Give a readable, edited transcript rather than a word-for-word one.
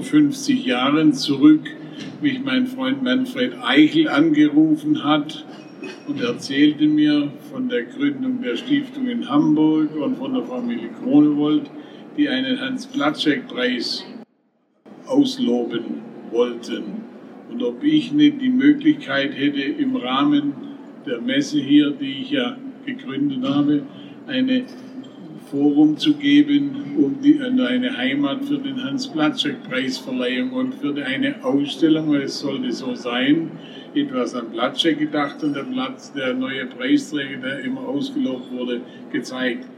vor 50 Jahren zurück mich mein Freund Manfred Eichel angerufen hat und erzählte mir von der Gründung der Stiftung in Hamburg und von der Familie Kronewold, die einen Hans-Platschek-Preis ausloben wollten. Und ob ich nicht die Möglichkeit hätte, im Rahmen der Messe hier, die ich ja gegründet habe, ein Forum zu geben, um eine Heimat für den Hans-Platschek-Preisverleihung und für eine Ausstellung, weil es sollte so sein, etwas an Platschek gedacht und der neue Preisträger, der immer ausgelobt wurde, gezeigt.